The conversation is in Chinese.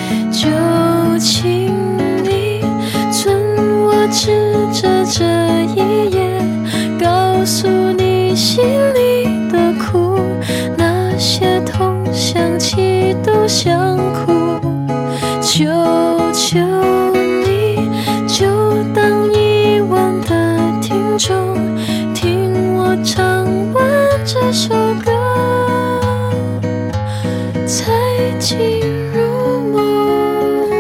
就请你准我指着这一页，告诉你心里的苦，那些痛想起都笑。